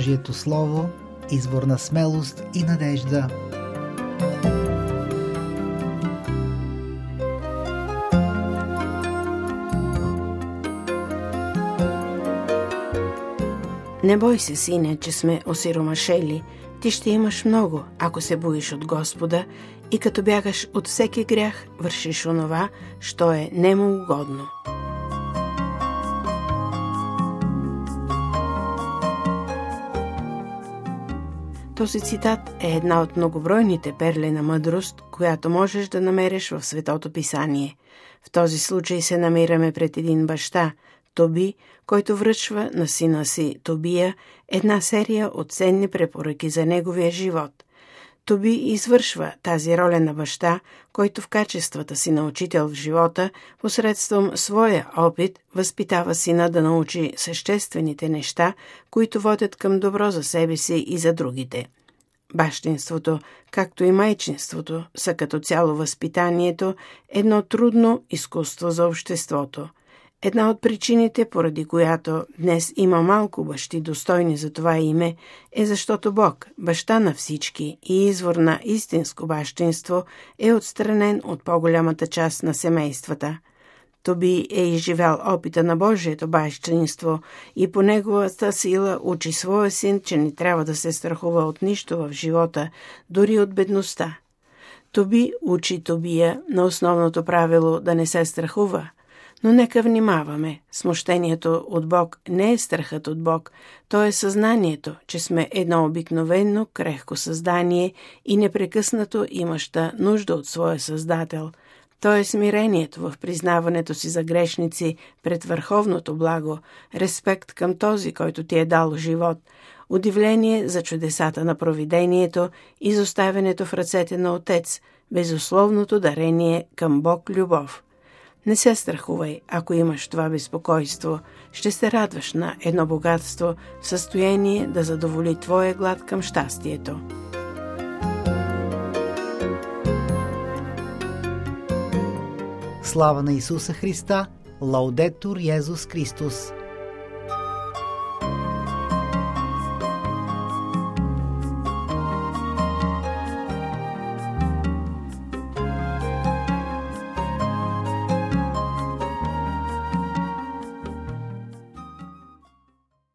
Божието Слово, извор на смелост и надежда. Не бой се, сине, че сме осиромашели. Ти ще имаш много, ако се боиш от Господа и като бягаш от всеки грях, вършиш онова, що е нему угодно. Този цитат е една от многобройните перли на мъдрост, която можеш да намериш в Светото Писание. В този случай се намираме пред един баща, Тоби, който връчва на сина си Тобия една серия от ценни препоръки за неговия живот. Тоби извършва тази роля на баща, който в качествата си на учител в живота, посредством своя опит, възпитава сина да научи съществените неща, които водят към добро за себе си и за другите. Бащинството, както и майчинството, са като цяло възпитанието едно трудно изкуство за обществото. Една от причините, поради която днес има малко бащи достойни за това име, е защото Бог, баща на всички и извор на истинско бащинство, е отстранен от по-голямата част на семействата. Тоби е изживял опита на Божието бащинство и по неговата сила учи своя син, че не трябва да се страхува от нищо в живота, дори от бедността. Тоби учи Тобия на основното правило да не се страхува. Но нека внимаваме. Смущението от Бог не е страхът от Бог, то е съзнанието, че сме едно обикновено крехко създание и непрекъснато имаща нужда от своя Създател. То е смирението в признаването си за грешници пред върховното благо, респект към този, който ти е дал живот, удивление за чудесата на провидението, изоставянето в ръцете на Отец, безусловното дарение към Бог любов. Не се страхувай, ако имаш това безпокойство. Ще се радваш на едно богатство в състояние да задоволи твоя глад към щастието. Слава на Исуса Христа! Лаудетур Йезус Христос!